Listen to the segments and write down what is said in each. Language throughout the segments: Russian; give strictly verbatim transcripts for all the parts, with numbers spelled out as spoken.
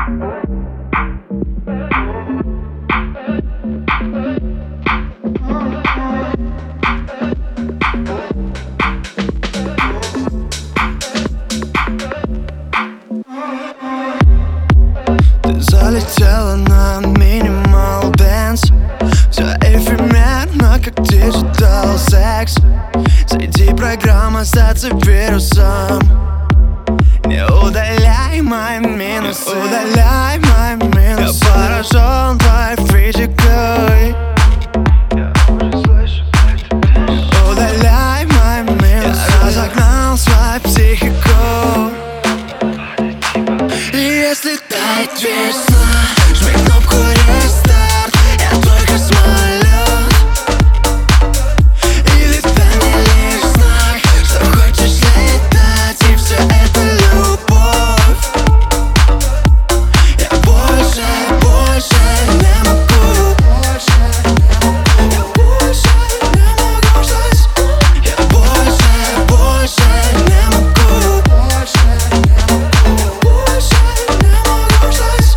Ты залетела на минимал дэнс. Все эфемерно, как диджитал секс. Среди программ остаться вирусом. Не удаляй мои минусы, не удаляй мои минусы. Я поражен твоей физикой. Удаляй мои минусы. Я разогнал свою психику. И если тает весна, жми кнопку рестарт. Я твой космолет. Или это не лишь знак, что хочешь летать, и все это любовь. Я больше, больше не могу. Я больше не могу ждать. Я больше, больше не могу. Больше не могу ждать.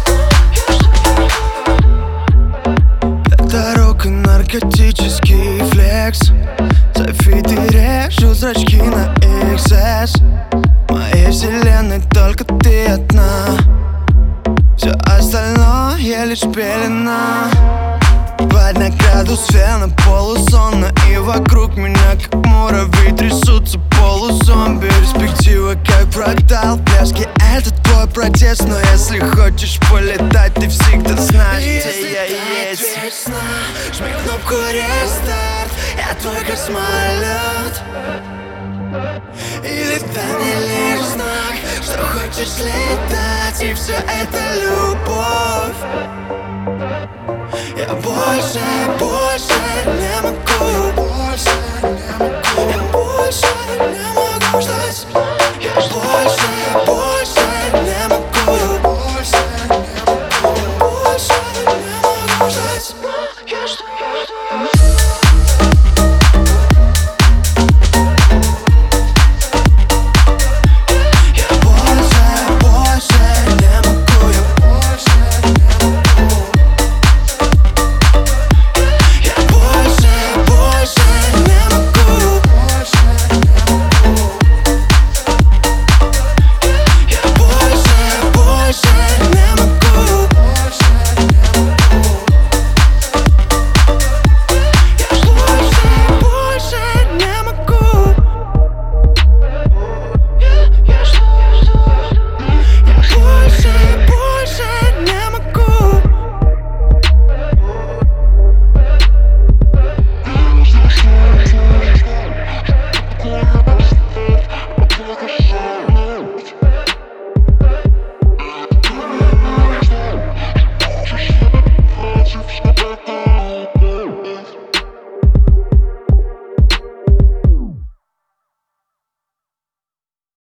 Это рок и наркотический флекс. Софиты режут зрачки на икс эс. В моей вселенной только ты одна. Все остальное лишь пелена. Поднять градус фена, полусонно. И вокруг меня, как муравьи, трясутся полузомби. Перспектива, как фрактал в пляске. Это твой протест, но если хочешь полетать, ты всегда знаешь, где я есть. Весна, жми кнопку рестарт. Я твой космолет. Или это не лишь знак, что хочешь летать, и все это любовь. Я больше, больше не могу. Больше не могу. Я больше не могу.